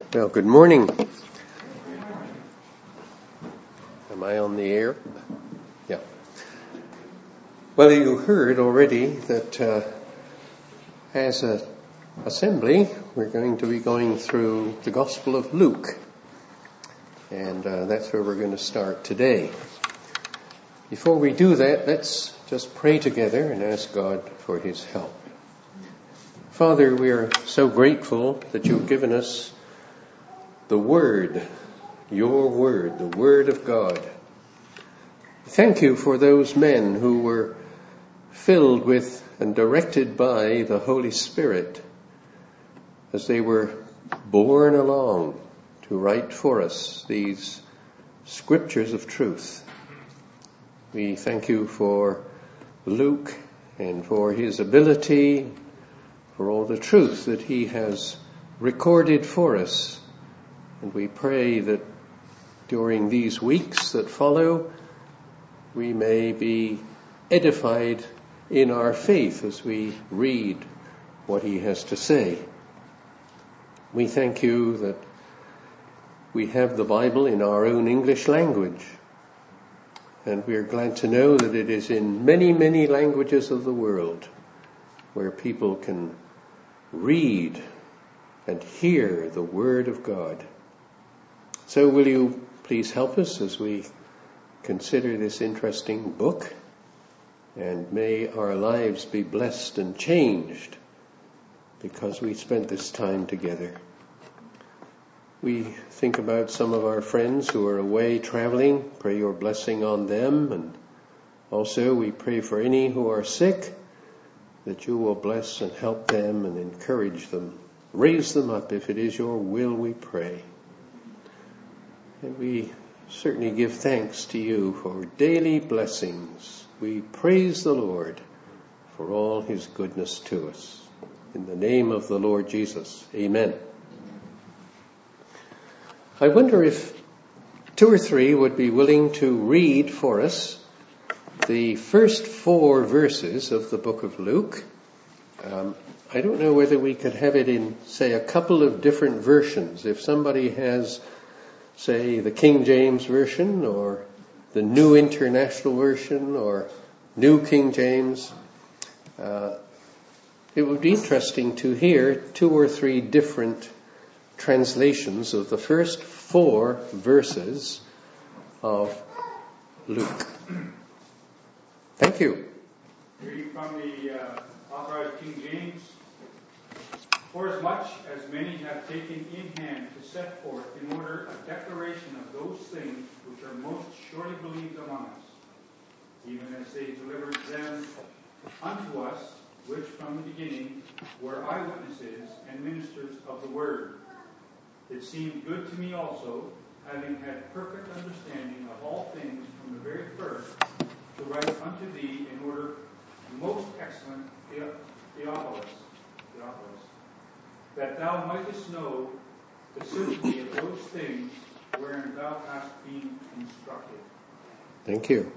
Well, good morning. Am I on the air? Yeah. Well, you heard already that as an assembly, we're going to be going through the Gospel of Luke. And that's where we're going to start today. Before we do that, let's just pray together and ask God for His help. Father, we are so grateful that you've given us the Word, your Word, the Word of God. Thank you for those men who were filled with and directed by the Holy Spirit as they were borne along to write for us these scriptures of truth. We thank you for Luke and for his ability, for all the truth that he has recorded for us. And we pray that during these weeks that follow, we may be edified in our faith as we read what he has to say. We thank you that we have the Bible in our own English language. And we are glad to know that it is in many, many languages of the world where people can read and hear the Word of God. So will you please help us as we consider this interesting book, and may our lives be blessed and changed because we spent this time together. We think about some of our friends who are away traveling. Pray your blessing on them, and also we pray for any who are sick, that you will bless and help them and encourage them. Raise them up if it is your will, we pray. And we certainly give thanks to you for daily blessings. We praise the Lord for all his goodness to us. In the name of the Lord Jesus, amen. I wonder if two or three would be willing to read for us the first 4 verses of the book of Luke. I don't know whether we could have it in, say, a couple of different versions. If somebody has, say, the King James Version or the New International Version or New King James, it would be interesting to hear 2 or 3 different translations of the first 4 verses of Luke. Thank you. Reading from the Authorized King James. Forasmuch as many have taken in hand to set forth in order a declaration of those things which are most surely believed among us, even as they delivered them unto us, which from the beginning were eyewitnesses and ministers of the word. It seemed good to me also, having had perfect understanding of all things from the very first, to write unto thee in order, most excellent Theophilus, that thou mightest know the certainty of those things wherein thou hast been instructed. Thank you.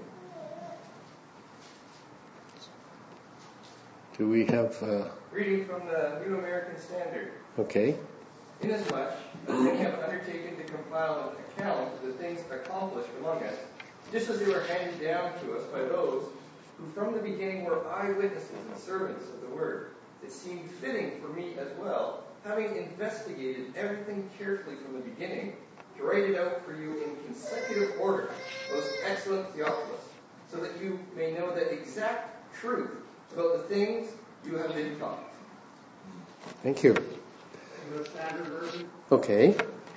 Do we have... Reading from the New American Standard. Okay. Inasmuch as many have undertaken to compile an account of the things accomplished among us, just as they were handed down to us by those who from the beginning were eyewitnesses and servants of the word, it seemed fitting for me as well, having investigated everything carefully from the beginning, to write it out for you in consecutive order, most excellent Theophilus, so that you may know the exact truth about the things you have been taught. Thank you. The Standard Version. Okay.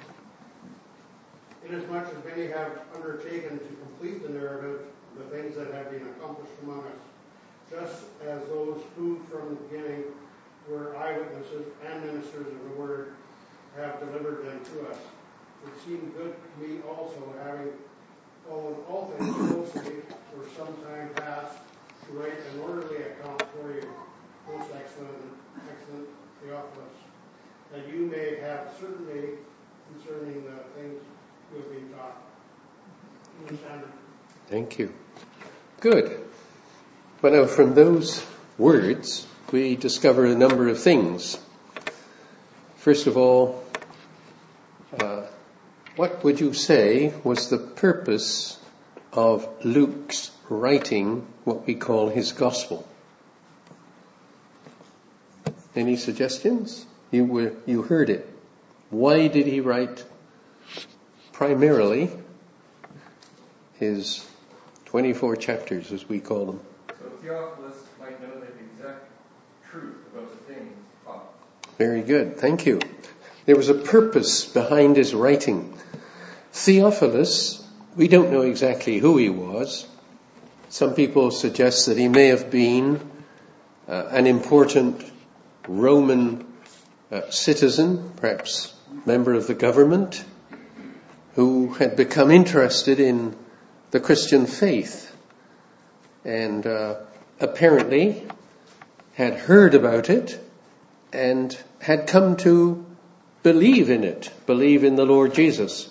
Inasmuch as many have undertaken to complete the narrative, the things that have been accomplished among us, just as those who from the beginning were eyewitnesses and ministers of the word have delivered them to us. It seemed good to me also, having followed all things closely for some time past, to write an orderly account for you, most excellent Theophilus, that you may have certainty concerning the things you have been taught. Thank you. Good. Well, now from those words, we discover a number of things. First of all, what would you say was the purpose of Luke's writing what we call his gospel? Any suggestions? You heard it. Why did he write primarily his 24 chapters, as we call them? So Theophilus might know the exact truth about the things taught. Very good, thank you. There was a purpose behind his writing. Theophilus, we don't know exactly who he was. Some people suggest that he may have been an important Roman citizen, perhaps member of the government, who had become interested in the Christian faith and apparently had heard about it and had come to believe in it, believe in the Lord Jesus.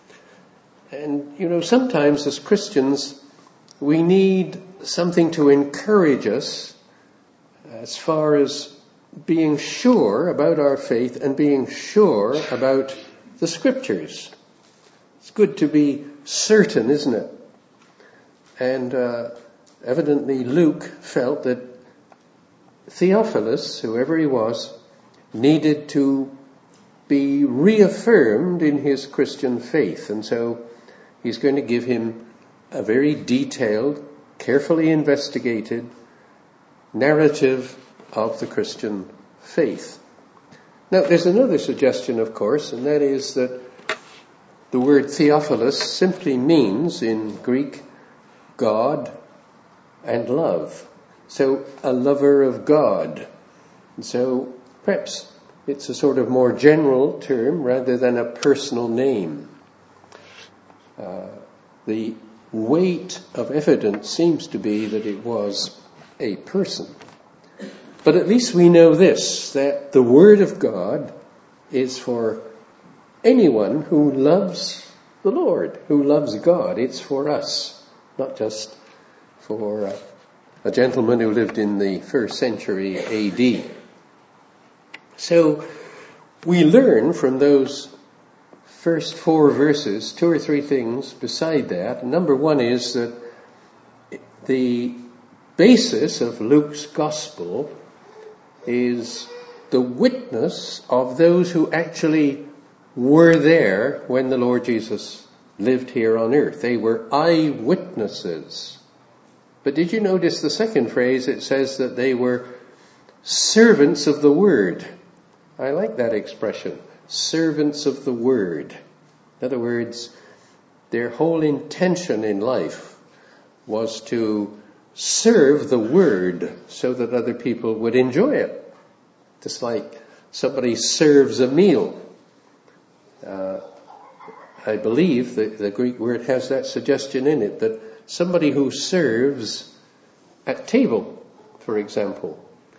And, sometimes as Christians, we need something to encourage us as far as being sure about our faith and being sure about the Scriptures. It's good to be certain, isn't it? And evidently Luke felt that Theophilus, whoever he was, needed to be reaffirmed in his Christian faith. And so he's going to give him a very detailed, carefully investigated narrative of the Christian faith. Now, there's another suggestion, of course, and that is that the word Theophilus simply means, in Greek, God and love. So, a lover of God. And so, perhaps it's a sort of more general term rather than a personal name. The weight of evidence seems to be that it was a person. But at least we know this, that the Word of God is for anyone who loves the Lord, who loves God. It's for us, not just for a gentleman who lived in the 1st century AD. So we learn from those first 4 verses 2 or 3 things beside that. Number 1 is that the basis of Luke's gospel is the witness of those who actually were there when the Lord Jesus lived here on earth. They were eyewitnesses. But did you notice the second phrase? It says that they were servants of the word. I like that expression, servants of the word. In other words, their whole intention in life was to serve the word so that other people would enjoy it. Just like somebody serves a meal. I believe the Greek word has that suggestion in it, that somebody who serves at table, for example,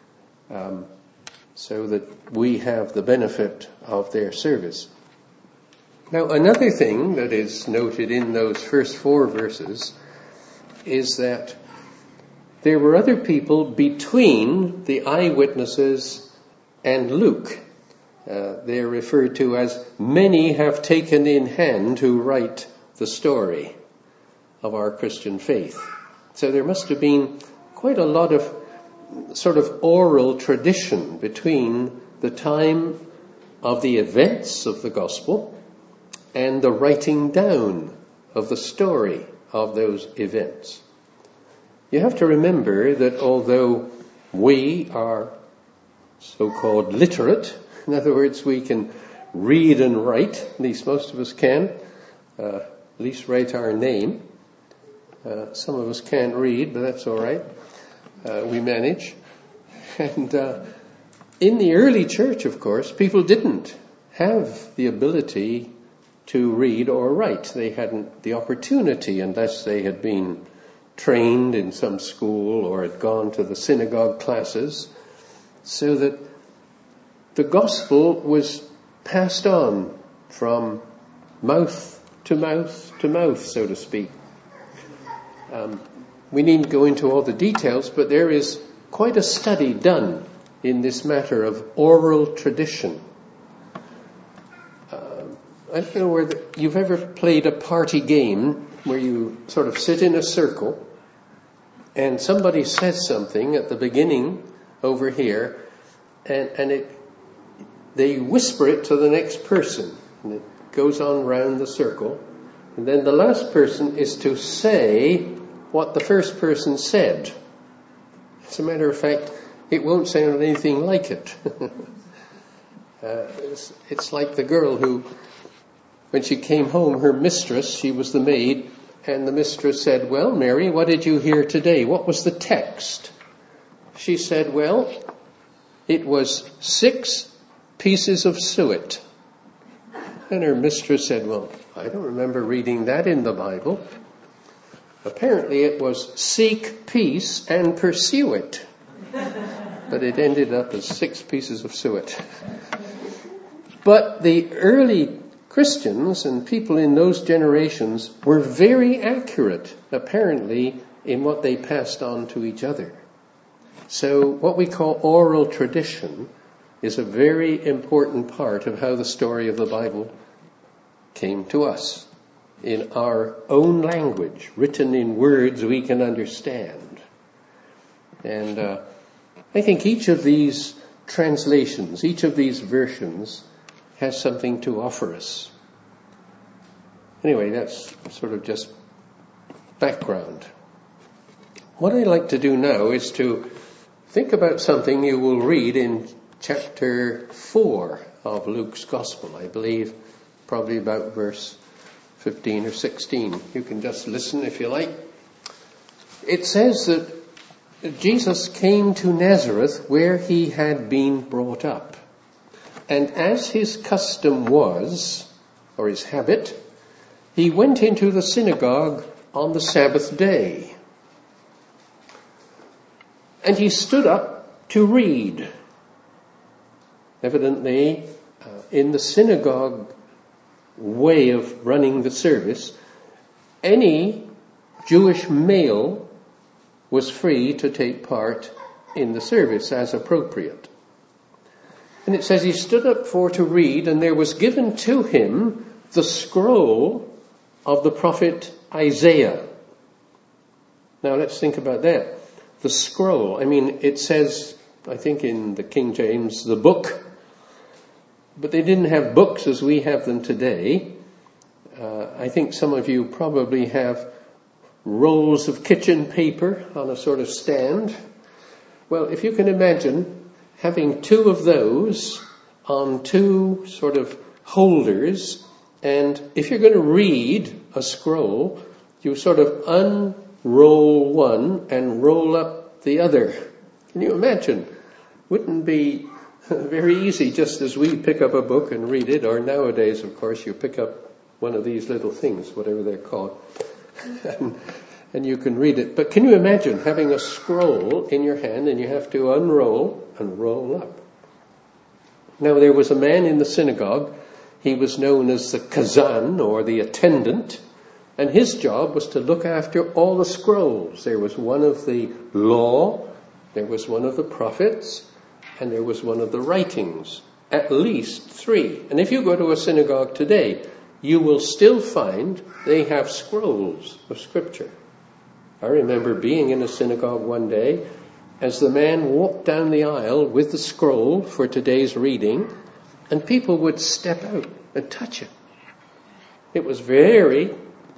so that we have the benefit of their service. Now, another thing that is noted in those first 4 verses is that there were other people between the eyewitnesses and Luke. They're referred to as many have taken in hand to write the story of our Christian faith. So there must have been quite a lot of sort of oral tradition between the time of the events of the gospel and the writing down of the story of those events. You have to remember that although we are so-called literate, in other words, we can read and write, at least most of us can, at least write our name. Some of us can't read, but that's all right. We manage. And in the early church, of course, people didn't have the ability to read or write. They hadn't the opportunity unless they had been trained in some school or had gone to the synagogue classes, so that the gospel was passed on from mouth to mouth to mouth, so to speak. We needn't go into all the details, but there is quite a study done in this matter of oral tradition. I don't know whether you've ever played a party game where you sort of sit in a circle and somebody says something at the beginning over here and they whisper it to the next person and it goes on round the circle, and then the last person is to say what the first person said. As a matter of fact, it won't sound anything like it. It's like the girl who, when she came home, her mistress, she was the maid, and the mistress said, "Well, Mary, what did you hear today? What was the text?" She said, "Well, it was 6 pieces of suet." And her mistress said, "Well, I don't remember reading that in the Bible." Apparently it was "seek peace and pursue it." But it ended up as 6 pieces of suet. But the early Christians and people in those generations were very accurate, apparently, in what they passed on to each other. So what we call oral tradition is a very important part of how the story of the Bible came to us, in our own language, written in words we can understand. And I think each of these translations, each of these versions, has something to offer us. Anyway, that's sort of just background. What I'd like to do now is to think about something you will read in chapter 4 of Luke's Gospel, I believe, probably about verse 15 or 16. You can just listen if you like. It says that Jesus came to Nazareth where he had been brought up. And as his custom was, or his habit, he went into the synagogue on the Sabbath day. And he stood up to read. Evidently, in the synagogue way of running the service, any Jewish male was free to take part in the service as appropriate. And it says he stood up to read, and there was given to him the scroll of the prophet Isaiah. Now let's think about that. The scroll, it says, I think in the King James, the book. But they didn't have books as we have them today. I think some of you probably have rolls of kitchen paper on a sort of stand. Well, if you can imagine having 2 of those on 2 sort of holders, and if you're going to read a scroll, you sort of unroll one and roll up the other. Can you imagine? Wouldn't be very easy, just as we pick up a book and read it, or nowadays, of course, you pick up one of these little things, whatever they're called, and you can read it. But can you imagine having a scroll in your hand and you have to unroll and roll up? Now, there was a man in the synagogue. He was known as the Kazan, or the attendant, and his job was to look after all the scrolls. There was one of the law, there was one of the prophets, and there was one of the writings. At least 3. And if you go to a synagogue today, you will still find they have scrolls of Scripture. I remember being in a synagogue one day as the man walked down the aisle with the scroll for today's reading, and people would step out and touch it. It was very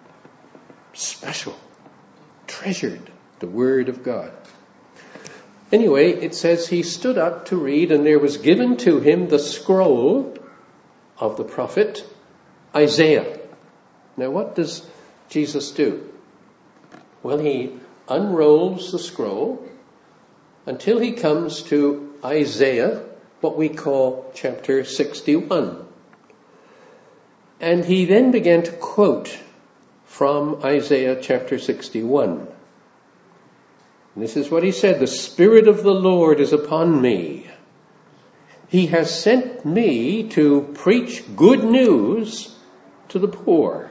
special, treasured, the Word of God. Anyway, it says he stood up to read, and there was given to him the scroll of the prophet Isaiah. Now, what does Jesus do? Well, he unrolls the scroll until he comes to Isaiah, what we call chapter 61. And he then began to quote from Isaiah chapter 61. And this is what he said: "The Spirit of the Lord is upon me. He has sent me to preach good news to the poor,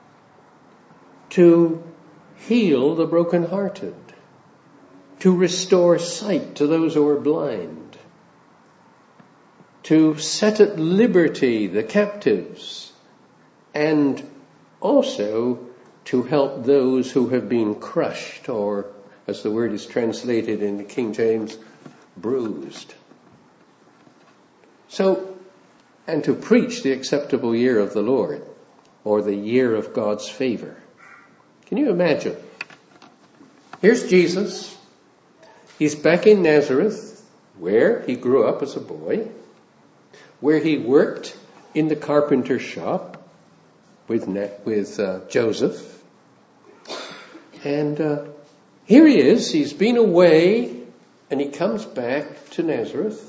to heal the brokenhearted, to restore sight to those who are blind, to set at liberty the captives, and also to help those who have been crushed, or as the word is translated in the King James, bruised. So, and to preach the acceptable year of the Lord, or the year of God's favor. Can you imagine? Here's Jesus. He's back in Nazareth, where he grew up as a boy, where he worked in the carpenter shop with Joseph. And here he is. He's been away, and he comes back to Nazareth.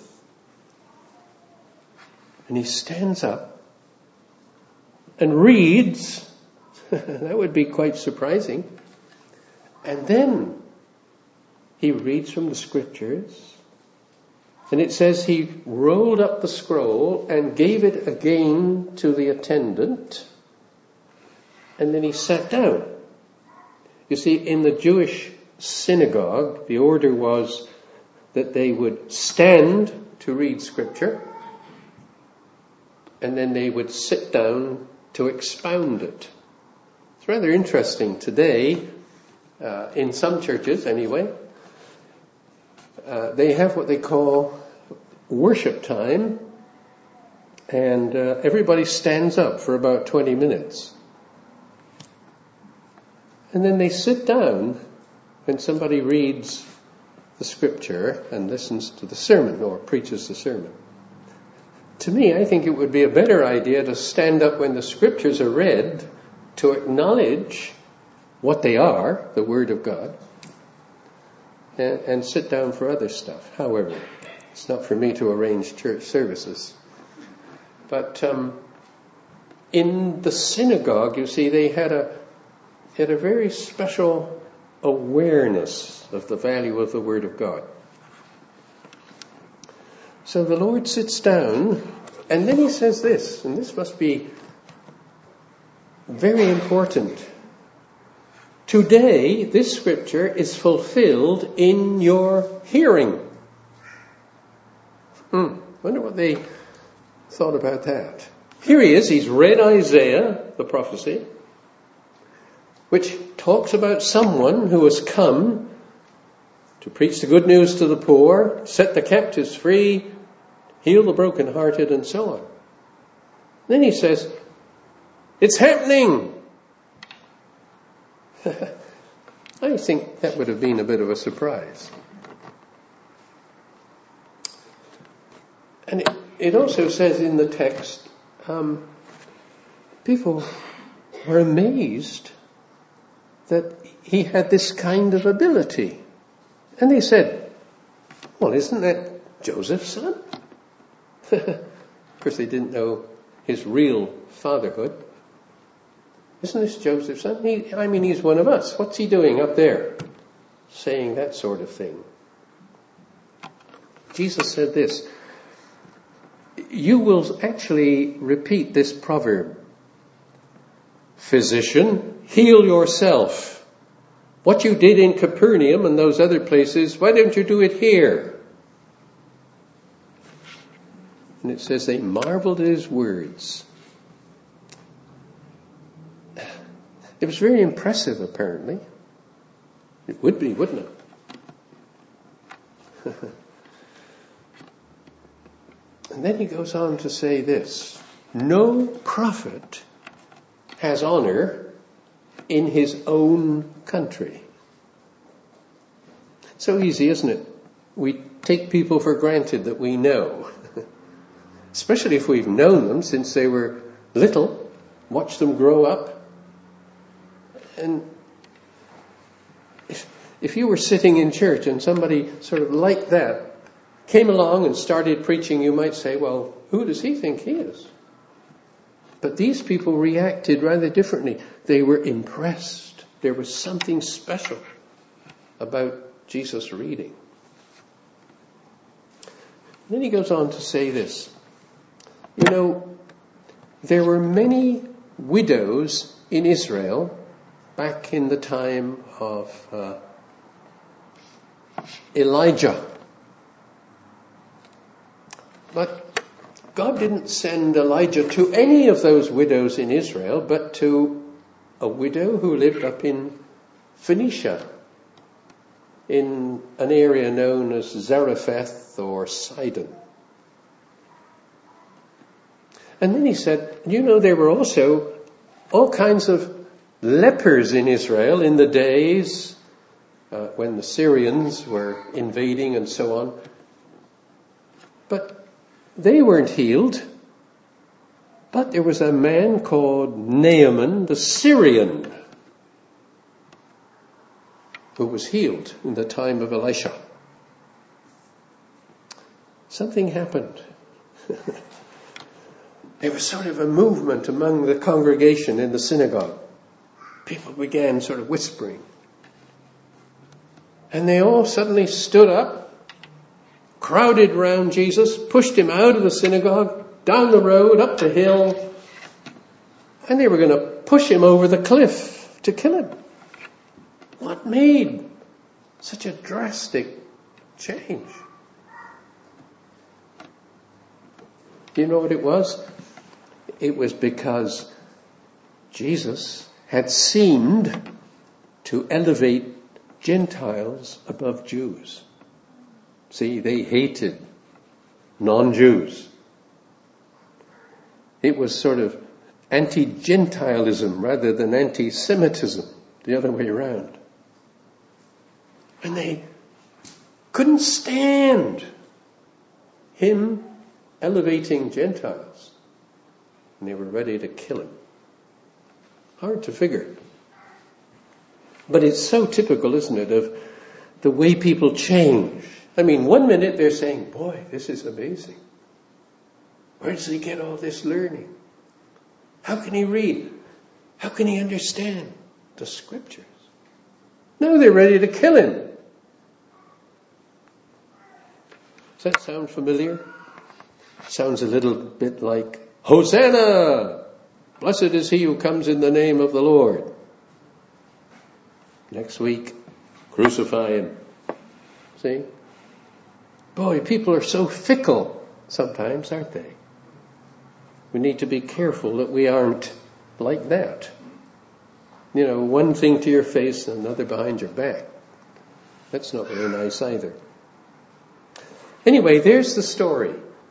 And he stands up and reads. That would be quite surprising. And then he reads from the scriptures. And it says he rolled up the scroll and gave it again to the attendant. And then he sat down. You see, in the Jewish synagogue, the order was that they would stand to read scripture, and then they would sit down to expound it. It's rather interesting today, in some churches anyway, they have what they call worship time, and everybody stands up for about 20 minutes. And then they sit down when somebody reads the scripture and listens to the sermon or preaches the sermon. To me, I think it would be a better idea to stand up when the scriptures are read to acknowledge what they are, the Word of God, and sit down for other stuff. However, it's not for me to arrange church services. But in the synagogue, you see, they had a very special awareness of the value of the Word of God. So the Lord sits down, and then he says this, and this must be very important. Today, this scripture is fulfilled in your hearing. Wonder what they thought about that. Here he is, he's read Isaiah, the prophecy, which talks about someone who has come to preach the good news to the poor, set the captives free, heal the brokenhearted, and so on. Then he says, it's happening. I think that would have been a bit of a surprise. And it also says in the text, people were amazed that he had this kind of ability. And they said, well, isn't that Joseph's son? Of course, they didn't know his real fatherhood. Isn't this Joseph's son? He's one of us. What's he doing up there? Saying that sort of thing. Jesus said this. You will actually repeat this proverb. Physician, heal yourself. What you did in Capernaum and those other places, why don't you do it here? And it says they marveled at his words. It was very impressive, apparently. It would be, wouldn't it? And then he goes on to say this. No prophet has honor in his own country. So easy, isn't it? We take people for granted that we know. Especially if we've known them since they were little, watched them grow up. And if you were sitting in church and somebody sort of like that came along and started preaching, you might say, well, who does he think he is? But these people reacted rather differently. They were impressed. There was something special about Jesus' reading. Then he goes on to say this. You know, there were many widows in Israel back in the time of Elijah. But God didn't send Elijah to any of those widows in Israel, but to a widow who lived up in Phoenicia, in an area known as Zarephath or Sidon. And then he said, there were also all kinds of lepers in Israel in the days when the Syrians were invading and so on. But they weren't healed. But there was a man called Naaman the Syrian who was healed in the time of Elisha. Something happened. There was sort of a movement among the congregation in the synagogue. People began sort of whispering. And they all suddenly stood up, crowded round Jesus, pushed him out of the synagogue, down the road, up the hill, and they were going to push him over the cliff to kill him. What made such a drastic change? Do you know what it was? It was because Jesus had seemed to elevate Gentiles above Jews. See, they hated non-Jews. It was sort of anti-Gentilism rather than anti-Semitism, the other way around. And they couldn't stand him elevating Gentiles. And they were ready to kill him. Hard to figure. But it's so typical, isn't it, of the way people change. I mean, one minute they're saying, boy, this is amazing. Where does he get all this learning? How can he read? How can he understand the scriptures? Now they're ready to kill him. Does that sound familiar? Sounds a little bit like, Hosanna! Blessed is he who comes in the name of the Lord. Next week, crucify him. See? Boy, people are so fickle sometimes, aren't they? We need to be careful that we aren't like that. One thing to your face and another behind your back. That's not very nice either. Anyway, there's the story.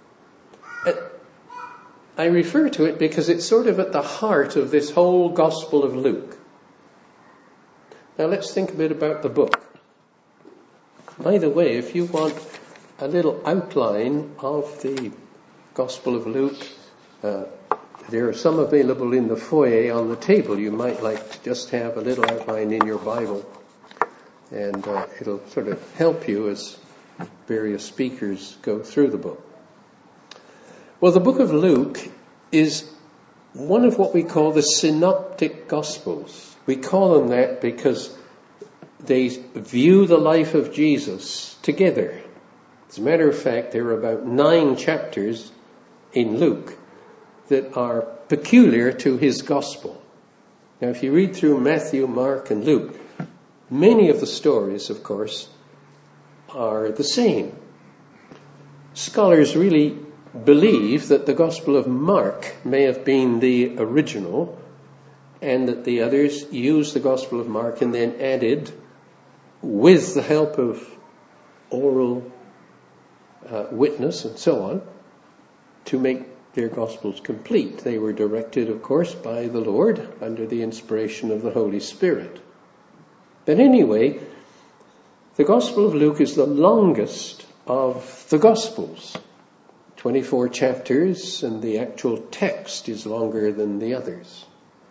I refer to it because it's sort of at the heart of this whole Gospel of Luke. Now let's think a bit about the book. By the way, if you want a little outline of the Gospel of Luke, there are some available in the foyer on the table. You might like to just have a little outline in your Bible, and it'll sort of help you as various speakers go through the book. Well, the book of Luke is one of what we call the synoptic Gospels. We call them that because they view the life of Jesus together. As a matter of fact, there are about 9 chapters in Luke that are peculiar to his Gospel. Now, if you read through Matthew, Mark, and Luke, many of the stories, of course, are the same. Scholars really believe that the Gospel of Mark may have been the original, and that the others used the Gospel of Mark and then added, with the help of oral witness and so on, to make their Gospels complete. They were directed, of course, by the Lord under the inspiration of the Holy Spirit. But anyway, the Gospel of Luke is the longest of the Gospels. 24 chapters, and the actual text is longer than the others.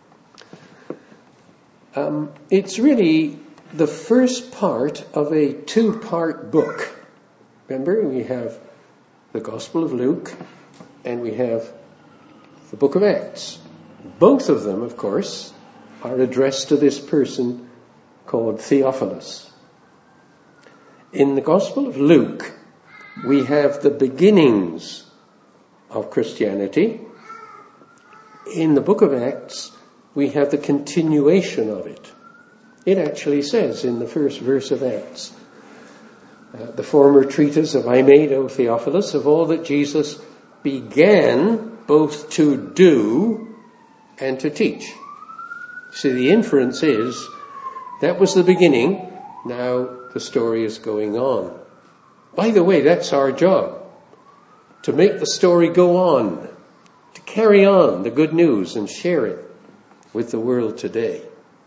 It's really the first part of a 2-part book. Remember, we have the Gospel of Luke and we have the book of Acts. Both of them, of course, are addressed to this person called Theophilus. In the Gospel of Luke, we have the beginnings of Christianity. In the book of Acts, we have the continuation of it. It actually says in the first verse of Acts, the former treatise have I made, O Theophilus, of all that Jesus began both to do and to teach. See, the inference is that was the beginning. Now the story is going on. By the way, that's our job. To make the story go on. To carry on the good news and share it with the world today.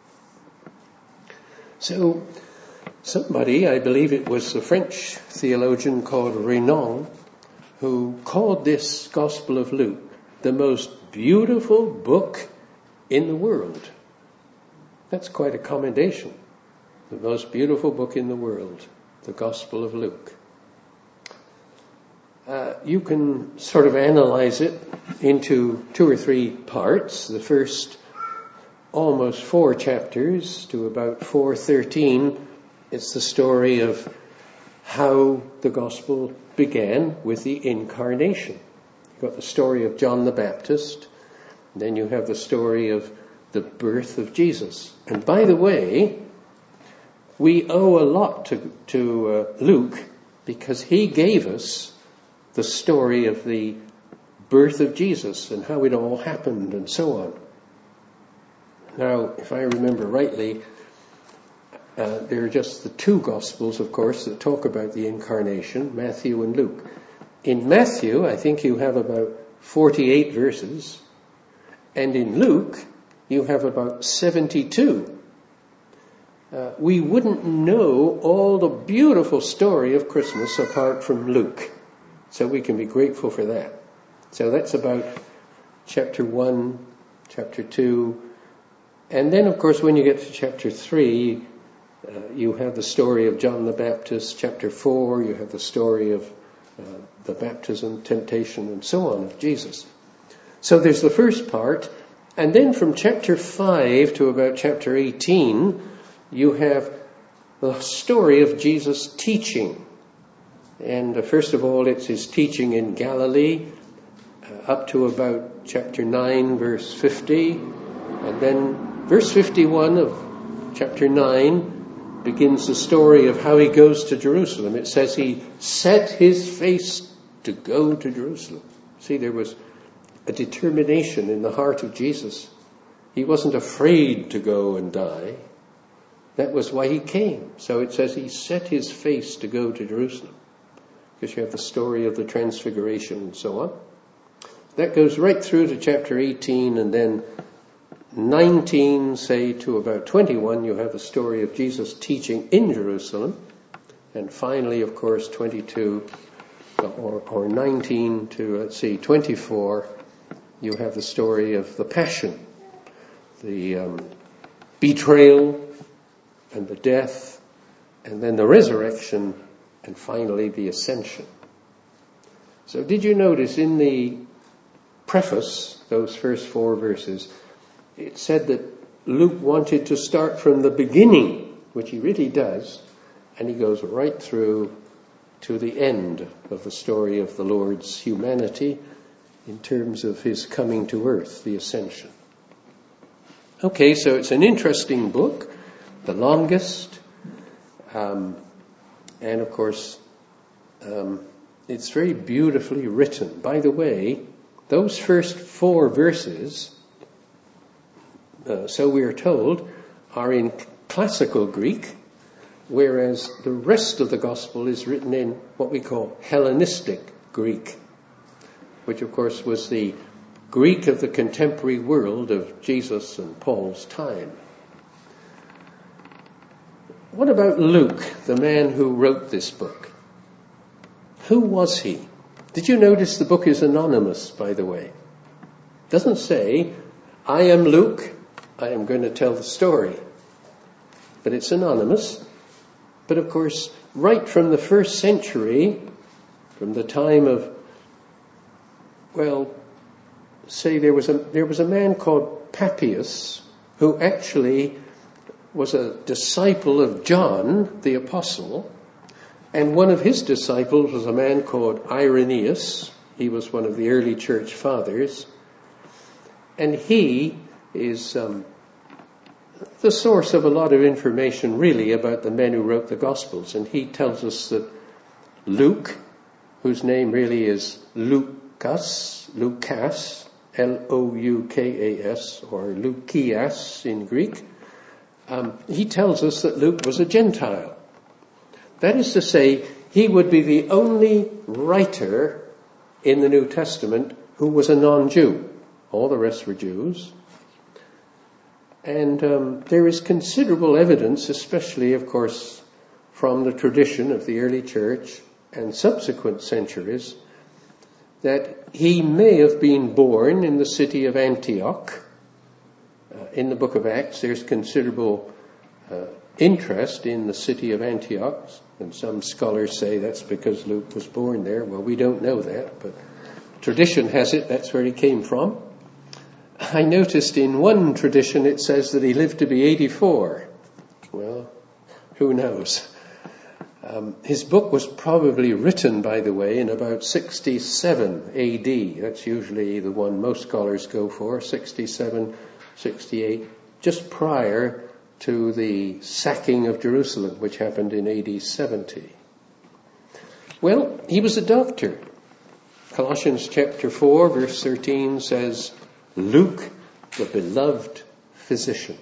So, somebody, I believe it was a French theologian called Renan, who called this Gospel of Luke the most beautiful book in the world. That's quite a commendation. The most beautiful book in the world, the Gospel of Luke. You can sort of analyze it into 2 or 3 parts. The first almost 4 chapters to about 4:13, it's the story of how the gospel began with the incarnation. You've got the story of John the Baptist, and then you have the story of the birth of Jesus. And by the way, we owe a lot to Luke, because he gave us the story of the birth of Jesus and how it all happened and so on. Now, if I remember rightly, there are just the 2 Gospels, of course, that talk about the incarnation, Matthew and Luke. In Matthew, I think you have about 48 verses, and in Luke, you have about 72. We wouldn't know all the beautiful story of Christmas apart from Luke. So we can be grateful for that. So that's about chapter 1, chapter 2. And then, of course, when you get to chapter 3, you have the story of John the Baptist. Chapter 4, you have the story of the baptism, temptation, and so on of Jesus. So there's the first part. And then from chapter 5 to about chapter 18, you have the story of Jesus' teaching. And first of all, it's his teaching in Galilee, up to about chapter 9, verse 50. And then verse 51 of chapter 9 begins the story of how he goes to Jerusalem. It says he set his face to go to Jerusalem. See, there was a determination in the heart of Jesus. He wasn't afraid to go and die. That was why he came. So it says he set his face to go to Jerusalem. Because you have the story of the transfiguration and so on. That goes right through to chapter 18, and then 19, say, to about 21, you have the story of Jesus teaching in Jerusalem. And finally, of course, 22, or 19 to, 24, you have the story of the Passion, the betrayal and the death, and then the resurrection, and finally the ascension. So did you notice in the preface, those first 4 verses, it said that Luke wanted to start from the beginning, which he really does, and he goes right through to the end of the story of the Lord's humanity in terms of his coming to earth, the ascension. Okay, so it's an interesting book, the longest, and of course, it's very beautifully written. By the way, those first 4 verses, so we are told, are in classical Greek, whereas the rest of the gospel is written in what we call Hellenistic Greek, which of course was the Greek of the contemporary world of Jesus and Paul's time. What about Luke, the man who wrote this book? Who was he? Did you notice the book is anonymous, by the way? It doesn't say, I am Luke, I am going to tell the story. But it's anonymous. But of course, right from the 1st century, from the time of, well, say there was a man called Papias, who actually was a disciple of John the Apostle, and one of his disciples was a man called Irenaeus. He was one of the early church fathers, and he is the source of a lot of information really about the men who wrote the Gospels. And he tells us that Luke, whose name really is Luke Lucas, L-O-U-K-A-S, or Lukias in Greek, he tells us that Luke was a Gentile. That is to say, he would be the only writer in the New Testament who was a non-Jew. All the rest were Jews. And there is considerable evidence, especially, of course, from the tradition of the early church and subsequent centuries, that he may have been born in the city of Antioch. In the book of Acts, there's considerable interest in the city of Antioch, and some scholars say that's because Luke was born there. Well, we don't know that, but tradition has it that's where he came from. I noticed in one tradition it says that he lived to be 84. Well, who knows? His book was probably written, by the way, in about 67 AD. That's usually the one most scholars go for, 67, 68, just prior to the sacking of Jerusalem, which happened in AD 70. Well, he was a doctor. Colossians chapter 4, verse 13 says, Luke, the beloved physician.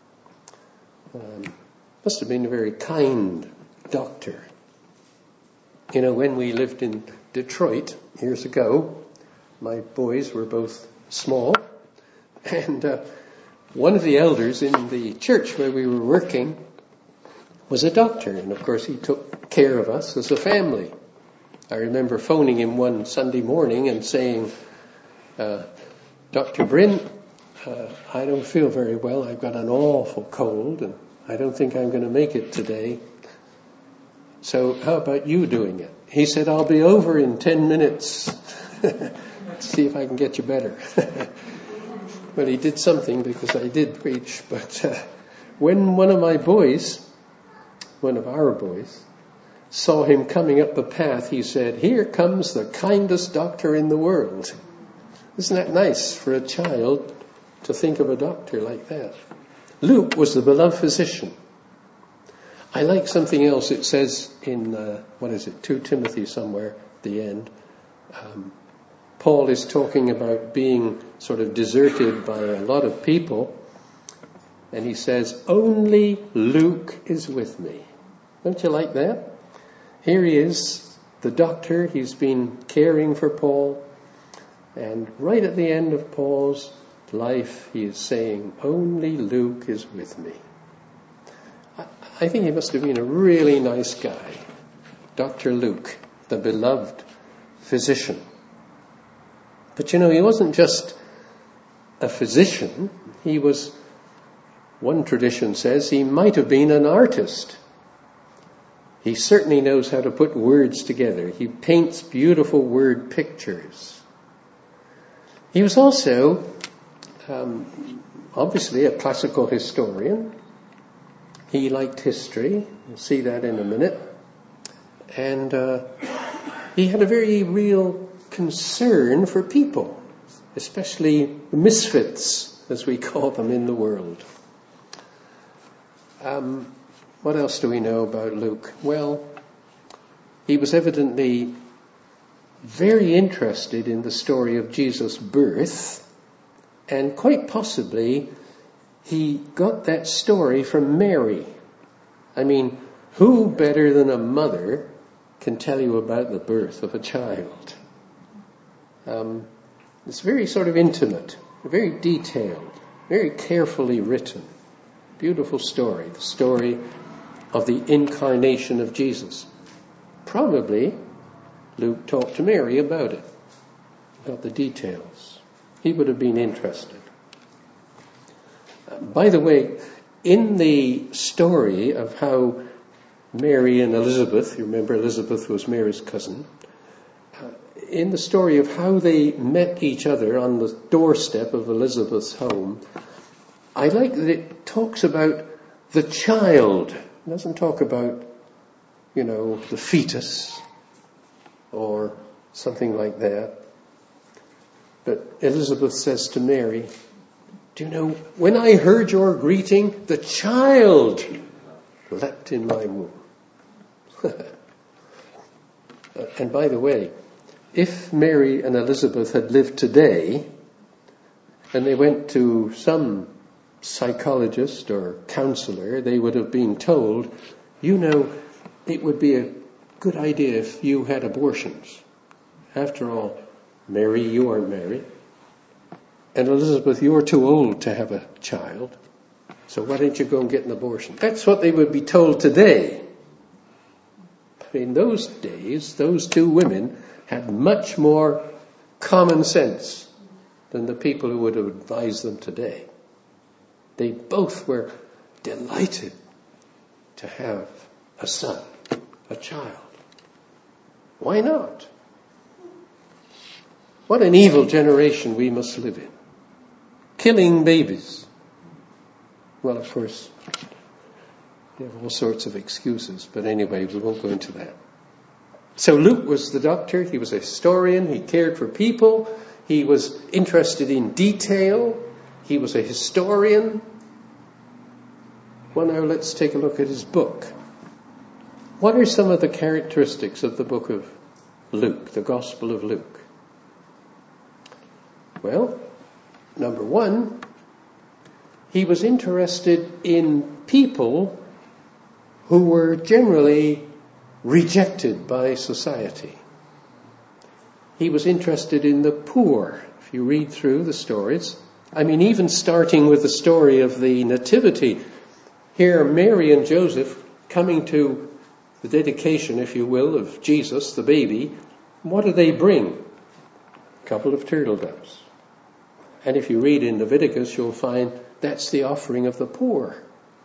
Must have been a very kind doctor. You know, when we lived in Detroit years ago, my boys were both small, and one of the elders in the church where we were working was a doctor, and of course he took care of us as a family. I remember phoning him one Sunday morning and saying, Dr. Bryn, I don't feel very well. I've got an awful cold, and I don't think I'm going to make it today. So how about you doing it? He said, I'll be over in 10 minutes. See if I can get you better. Well, he did something because I did preach. But when one of our boys, saw him coming up the path, he said, here comes the kindest doctor in the world. Isn't that nice for a child to think of a doctor like that? Luke was the beloved physician. I like something else. It says in, 2 Timothy somewhere at the end. Paul is talking about being sort of deserted by a lot of people. And he says, only Luke is with me. Don't you like that? Here he is, the doctor. He's been caring for Paul. And right at the end of Paul's life, he is saying, only Luke is with me. I think he must have been a really nice guy. Dr. Luke, the beloved physician. But you know, he wasn't just a physician. He was, one tradition says, he might have been an artist. He certainly knows how to put words together. He paints beautiful word pictures. He was also, obviously, a classical historian. He liked history. We'll see that in a minute. And he had a very real concern for people, especially the misfits, as we call them in the world. What else do we know about Luke? Well, he was evidently very interested in the story of Jesus' birth, and quite possibly he got that story from Mary. I mean, who better than a mother can tell you about the birth of a child? It's very sort of intimate, very detailed, very carefully written. Beautiful story, the story of the incarnation of Jesus. Probably Luke talked to Mary about it, about the details. He would have been interested. By the way, in the story of how Mary and Elizabeth, you remember Elizabeth was Mary's cousin, in the story of how they met each other on the doorstep of Elizabeth's home, I like that it talks about the child. It doesn't talk about, the fetus or something like that. But Elizabeth says to Mary, do you know, when I heard your greeting, the child leapt in my womb. And by the way, if Mary and Elizabeth had lived today and they went to some psychologist or counselor, they would have been told, it would be a good idea if you had abortions. After all, Mary, you aren't married. And Elizabeth, you're too old to have a child. So why don't you go and get an abortion? That's what they would be told today. In those days, those two women had much more common sense than the people who would have advised them today. They both were delighted to have a son, a child. Why not? What an evil generation we must live in. Killing babies. Well, of course, you have all sorts of excuses, but anyway, we won't go into that. So Luke was the doctor, he was a historian, he cared for people, he was interested in detail, he was a historian. Well, now let's take a look at his book. What are some of the characteristics of the book of Luke, the Gospel of Luke? Well, number one, he was interested in people who were generally rejected by society. He was interested in the poor. If you read through the stories, even starting with the story of the Nativity, here Mary and Joseph coming to the dedication, if you will, of Jesus, the baby. What do they bring? A couple of turtle doves. And if you read in Leviticus, you'll find that's the offering of the poor.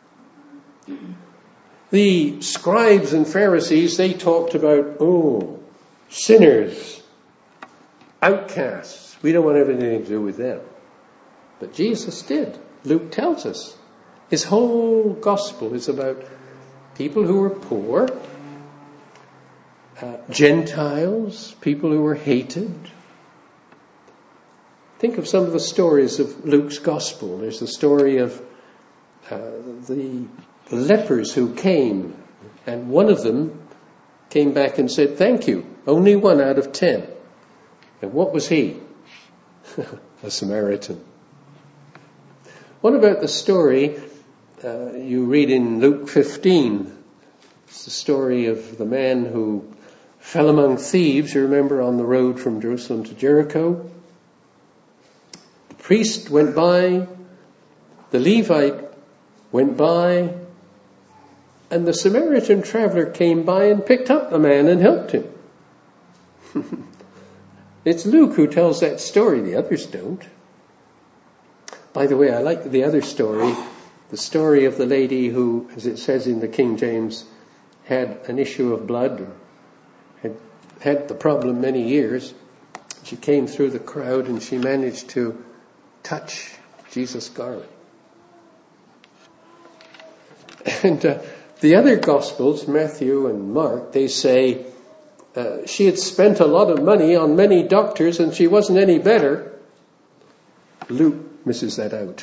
The scribes and Pharisees, they talked about, sinners, outcasts. We don't want to have anything to do with them. But Jesus did. Luke tells us. His whole gospel is about people who were poor, Gentiles, people who were hated. Think of some of the stories of Luke's gospel. There's the story of the lepers who came, and one of them came back and said, "Thank you." Only 1 out of 10. And what was he? A Samaritan. What about the story you read in Luke 15? It's the story of the man who fell among thieves, you remember, on the road from Jerusalem to Jericho. The priest went by, the Levite went by, and the Samaritan traveler came by and picked up the man and helped him. It's Luke who tells that story, the others don't. By the way, I like the other story, the story of the lady who, as it says in the King James, had an issue of blood, had the problem many years. She came through the crowd and she managed to touch Jesus' garment. And the other Gospels, Matthew and Mark, they say she had spent a lot of money on many doctors and she wasn't any better. Luke misses that out.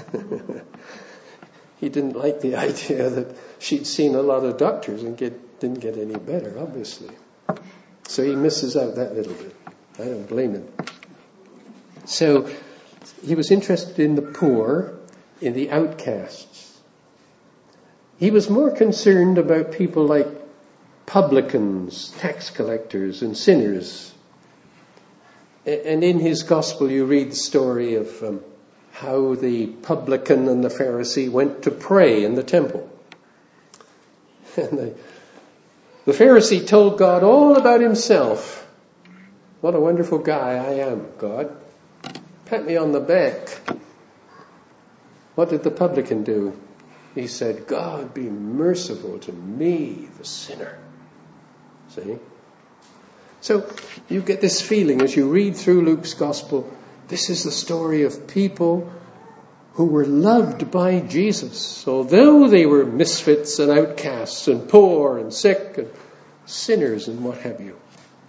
He didn't like the idea that she'd seen a lot of doctors and didn't get any better, obviously. So he misses out that little bit. I don't blame him. So he was interested in the poor, in the outcasts. He was more concerned about people like publicans, tax collectors, and sinners. And in his gospel you read the story of how the publican and the Pharisee went to pray in the temple. And the Pharisee told God all about himself. What a wonderful guy I am, God. Pat me on the back. What did the publican do? He said, God, be merciful to me, the sinner. See? So you get this feeling as you read through Luke's gospel, this is the story of people who were loved by Jesus, although they were misfits and outcasts and poor and sick and sinners and what have you.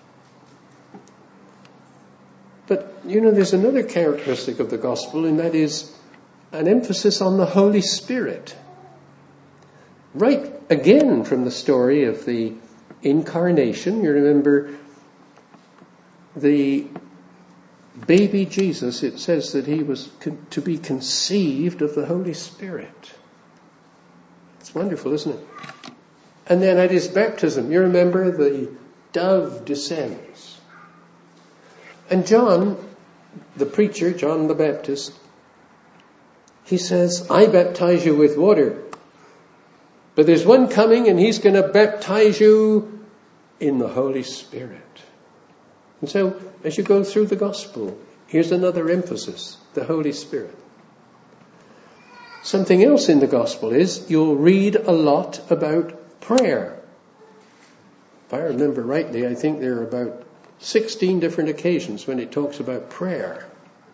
But, there's another characteristic of the gospel, and that is an emphasis on the Holy Spirit. Right again from the story of the incarnation, you remember the baby Jesus, it says that he was to be conceived of the Holy Spirit. It's wonderful, isn't it? And then at his baptism, you remember the dove descends. And John, the preacher, John the Baptist, he says, I baptize you with water. But there's one coming and he's going to baptize you in the Holy Spirit. And so, as you go through the gospel, here's another emphasis, the Holy Spirit. Something else in the gospel is you'll read a lot about prayer. If I remember rightly, I think there are about 16 different occasions when it talks about prayer.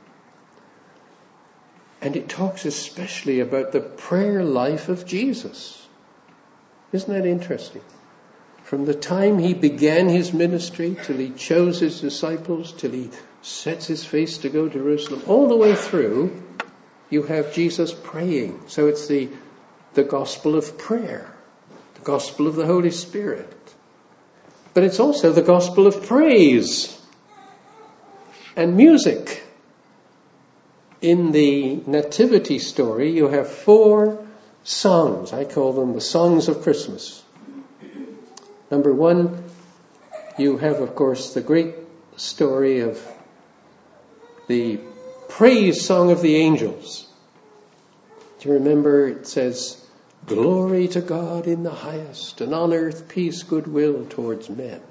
And it talks especially about the prayer life of Jesus. Isn't that interesting? From the time he began his ministry till he chose his disciples, till he sets his face to go to Jerusalem, all the way through, you have Jesus praying. So it's the gospel of prayer, the gospel of the Holy Spirit. But it's also the gospel of praise and music. In the Nativity story, you have 4 songs. I call them the songs of Christmas. Number 1, you have, of course, the great story of the praise song of the angels. Do you remember it says, glory to God in the highest, and on earth peace, goodwill towards men.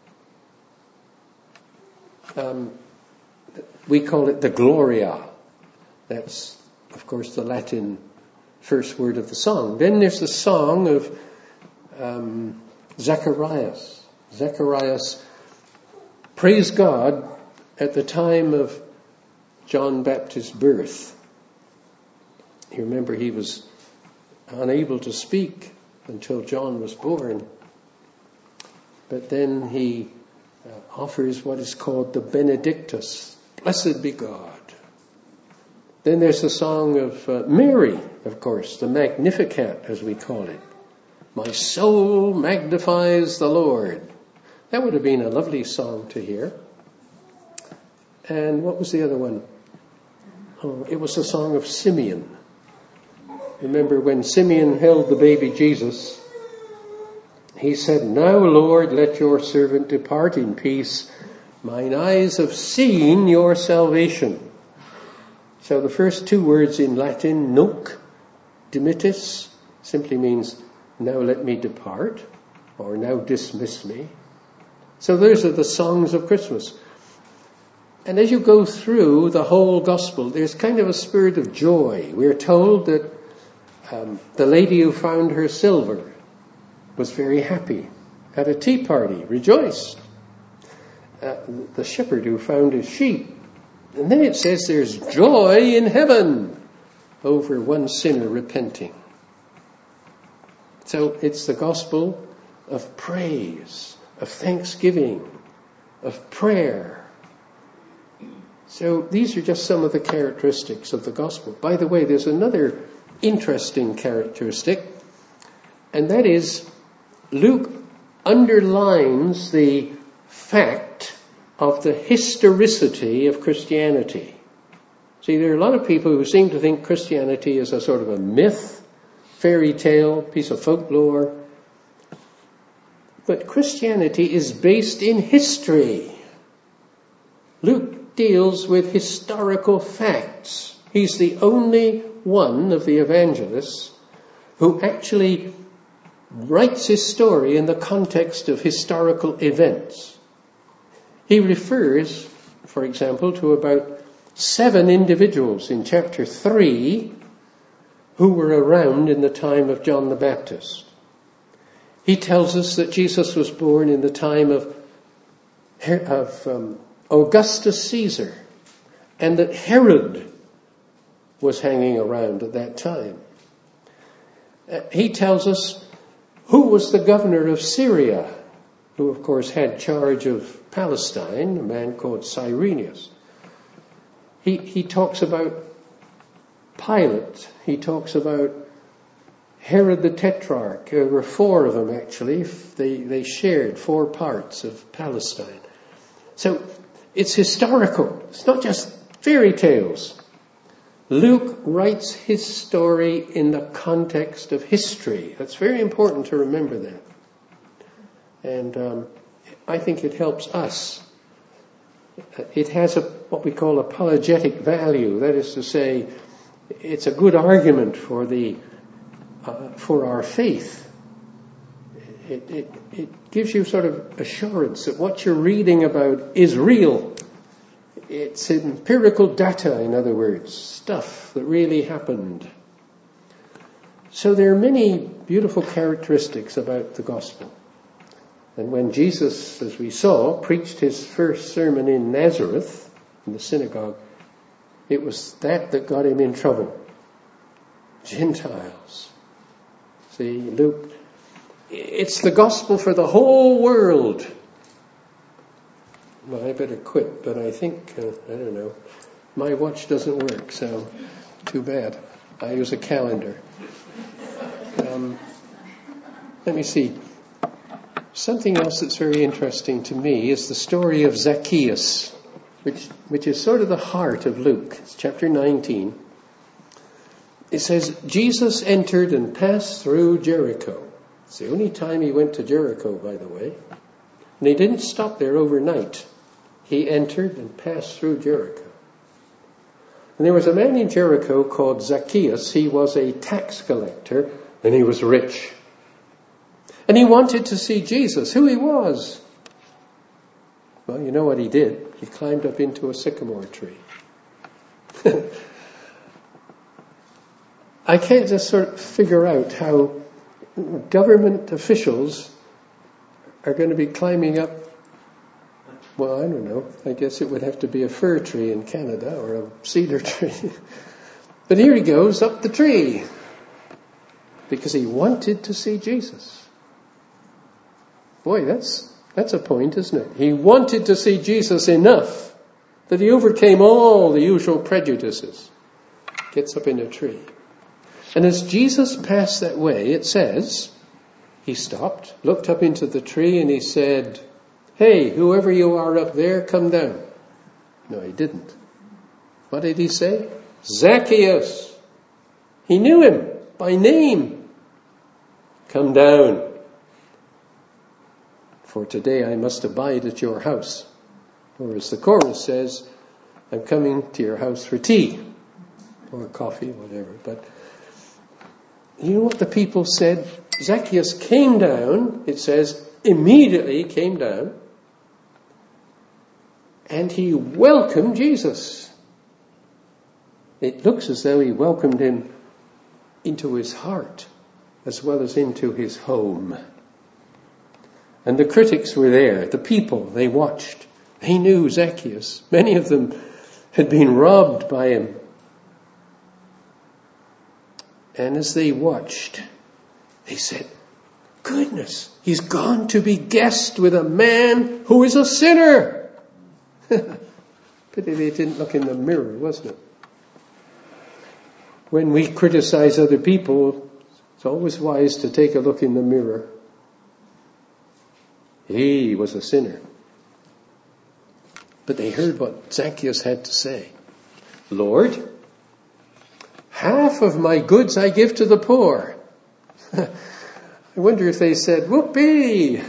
We call it the Gloria. That's, of course, the Latin first word of the song. Then there's the song of Zacharias. Zacharias praised God at the time of John Baptist's birth. You remember he was unable to speak until John was born. But then he offers what is called the Benedictus. Blessed be God. Then there's the song of Mary, of course, the Magnificat, as we call it. My soul magnifies the Lord. That would have been a lovely song to hear. And what was the other one? Oh, it was the song of Simeon. Remember when Simeon held the baby Jesus, he said, Now, Lord, let your servant depart in peace. Mine eyes have seen your salvation. So the first 2 words in Latin, nunc dimittis, simply means, now let me depart, or now dismiss me. So those are the songs of Christmas. And as you go through the whole gospel, there's kind of a spirit of joy. We're told that the lady who found her silver was very happy, at a tea party, rejoiced. The shepherd who found his sheep. And then it says there's joy in heaven over one sinner repenting. So it's the gospel of praise, of thanksgiving, of prayer. So these are just some of the characteristics of the gospel. By the way, there's another interesting characteristic, and that is Luke underlines the fact of the historicity of Christianity. See, there are a lot of people who seem to think Christianity is a sort of a myth, fairy tale, piece of folklore. But Christianity is based in history. Luke deals with historical facts. He's the only one of the evangelists who actually writes his story in the context of historical events. He refers, for example, to about 7 individuals in chapter 3 who were around in the time of John the Baptist. He tells us that Jesus was born in the time of Augustus Caesar, and that Herod was hanging around at that time. He tells us who was the governor of Syria, who of course had charge of Palestine, a man called Cyrenius. He talks about Pilate. He talks about Herod the Tetrarch. There were 4 of them actually. They shared 4 parts of Palestine. So It's historical. It's not just fairy tales. Luke writes his story in the context of history. That's very important to remember that. And I think it helps us. It has what we call apologetic value. That is to say, it's a good argument for our faith. It gives you sort of assurance that what you're reading about is real. It's empirical data, in other words, stuff that really happened. So there are many beautiful characteristics about the gospel. And when Jesus, as we saw, preached his first sermon in Nazareth, in the synagogue, it was that got him in trouble. Gentiles. See, Luke, it's the gospel for the whole world. Well, I better quit, but I think, I don't know, my watch doesn't work, so too bad. I use a calendar. Let me see. Something else that's very interesting to me is the story of Zacchaeus, which is sort of the heart of Luke. It's chapter 19. It says, Jesus entered and passed through Jericho. It's the only time he went to Jericho, by the way. And he didn't stop there overnight. He entered and passed through Jericho. And there was a man in Jericho called Zacchaeus. He was a tax collector and he was rich. And he wanted to see Jesus, who he was. Well, you know what he did? He climbed up into a sycamore tree. I can't just sort of figure out how government officials are going to be climbing up. Well, I don't know. I guess it would have to be a fir tree in Canada or a cedar tree. But here he goes up the tree because he wanted to see Jesus. Boy, that's a point, isn't it? He wanted to see Jesus enough that he overcame all the usual prejudices. Gets up in a tree. And as Jesus passed that way, it says, he stopped, looked up into the tree, and he said, "Hey, whoever you are up there, come down." No, he didn't. What did he say? Zacchaeus. He knew him by name. "Come down. For today I must abide at your house." Or as the chorus says, "I'm coming to your house for tea." Or coffee, whatever. But you know what the people said? Zacchaeus came down, it says, immediately came down. And he welcomed Jesus. It looks as though he welcomed him into his heart as well as into his home. And the critics were there, the people, they watched. They knew Zacchaeus. Many of them had been robbed by him. And as they watched, they said, "Goodness, he's gone to be guest with a man who is a sinner." Pity they didn't look in the mirror, wasn't it? When we criticize other people, it's always wise to take a look in the mirror. He was a sinner. But they heard what Zacchaeus had to say. "Lord, half of my goods I give to the poor." I wonder if they said, "Whoopee!"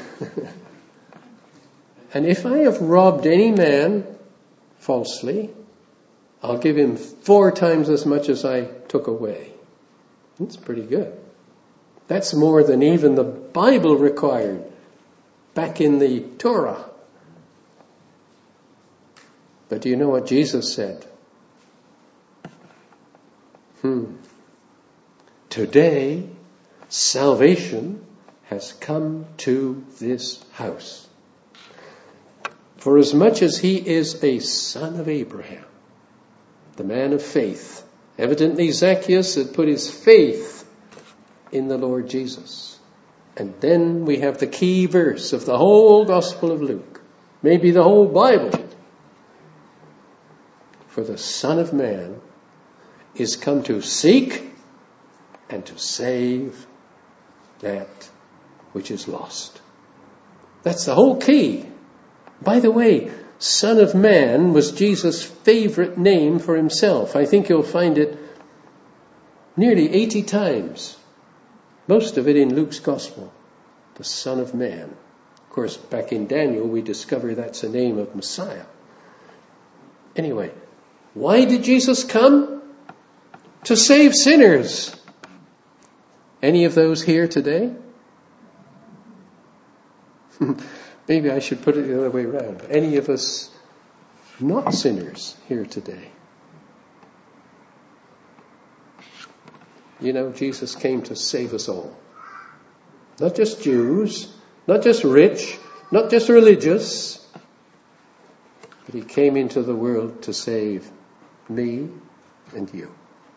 "And if I have robbed any man falsely, I'll give him 4 times as much as I took away." That's pretty good. That's more than even the Bible required back in the Torah. But do you know what Jesus said? Today, salvation has come to this house. For as much as he is a son of Abraham, the man of faith, evidently Zacchaeus had put his faith in the Lord Jesus. And then we have the key verse of the whole Gospel of Luke, maybe the whole Bible. For the Son of Man is come to seek and to save that which is lost. That's the whole key. By the way, Son of Man was Jesus' favorite name for himself. I think you'll find it nearly 80 times. Most of it in Luke's Gospel. The Son of Man. Of course, back in Daniel, we discover that's a name of Messiah. Anyway, why did Jesus come? To save sinners. Any of those here today? Maybe I should put it the other way around. Any of us not sinners here today? You know, Jesus came to save us all. Not just Jews, not just rich, not just religious, but he came into the world to save me and you.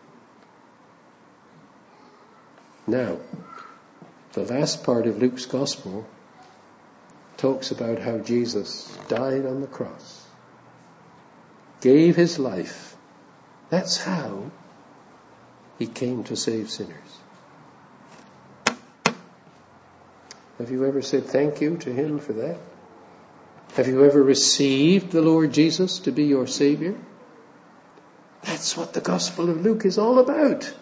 Now, the last part of Luke's Gospel talks about how Jesus died on the cross, gave his life. That's how he came to save sinners. Have you ever said thank you to him for that? Have you ever received the Lord Jesus to be your Savior? That's what the Gospel of Luke is all about.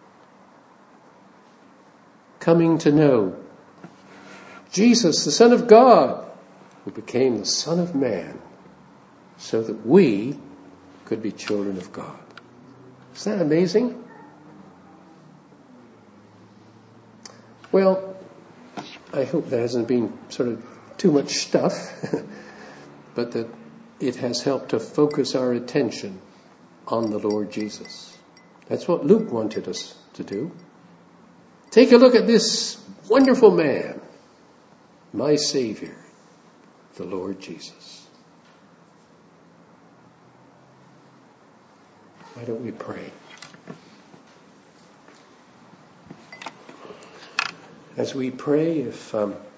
Coming to know Jesus, the Son of God, who became the Son of Man, so that we could be children of God. Isn't that amazing? Well, I hope that hasn't been sort of too much stuff, but that it has helped to focus our attention on the Lord Jesus. That's what Luke wanted us to do. Take a look at this wonderful man, my Savior, the Lord Jesus. Why don't we pray? As we pray, if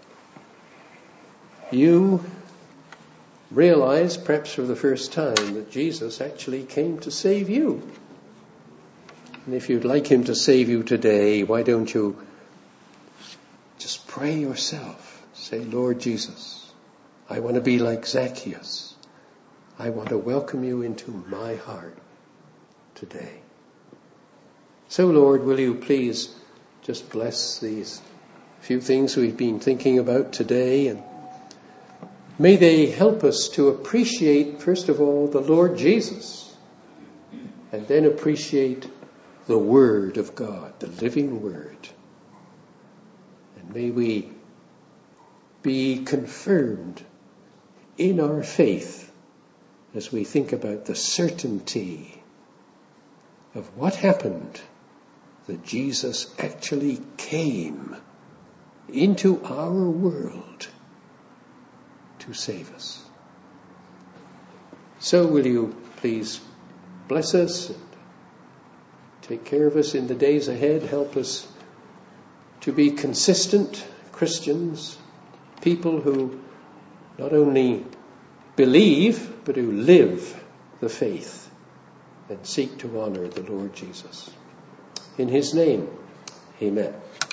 you realize, perhaps for the first time, that Jesus actually came to save you, and if you'd like him to save you today, why don't you just pray yourself? Say, Lord Jesus, I want to be like Zacchaeus. I want to welcome you into my heart today. So, Lord, will you please just bless these few things we've been thinking about today, and may they help us to appreciate, first of all, the Lord Jesus, and then appreciate the Word of God, the living Word. And may we be confirmed in our faith as we think about the certainty of what happened, that Jesus actually came into our world to save us. So will you please bless us and take care of us in the days ahead. Help us to be consistent Christians, people who not only believe, but who live the faith and seek to honor the Lord Jesus. In his name, amen.